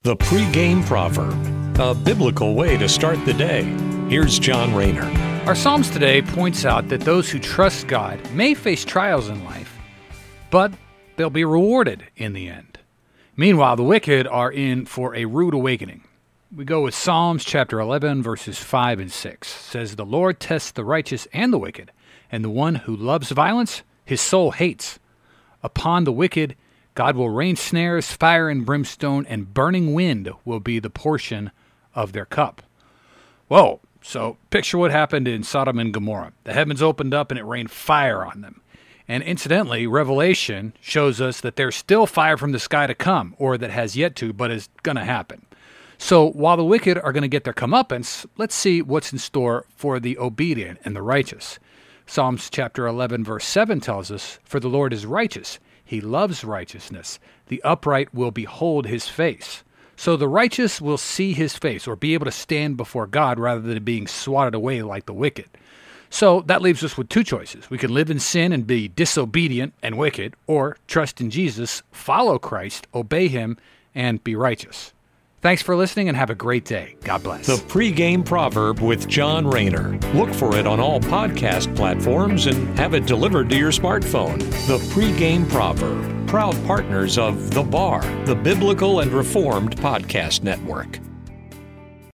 The pregame proverb, a biblical way to start the day. Here's John Rayner. Our Psalms today points out that those who trust God may face trials in life, but they'll be rewarded in the end. Meanwhile, the wicked are in for a rude awakening. We go with Psalms chapter 11, verses 5 and 6. It says, "The Lord tests the righteous and the wicked, and the one who loves violence, his soul hates. Upon the wicked, God will rain snares, fire and brimstone, and burning wind will be the portion of their cup." Whoa, so picture what happened in Sodom and Gomorrah. The heavens opened up and it rained fire on them. And incidentally, Revelation shows us that there's still fire from the sky to come, or that has yet to, but is going to happen. So while the wicked are going to get their comeuppance, let's see what's in store for the obedient and the righteous. Psalms chapter 11, verse 7 tells us, "For the Lord is righteous. He loves righteousness. The upright will behold his face." So the righteous will see his face, or be able to stand before God rather than being swatted away like the wicked. So that leaves us with two choices. We can live in sin and be disobedient and wicked, or trust in Jesus, follow Christ, obey him, and be righteous. Thanks for listening and have a great day. God bless. The pregame proverb with John Rayner. Look for it on all podcast platforms and have it delivered to your smartphone. The pregame proverb. Proud partners of The Bar, the Biblical and Reformed Podcast Network.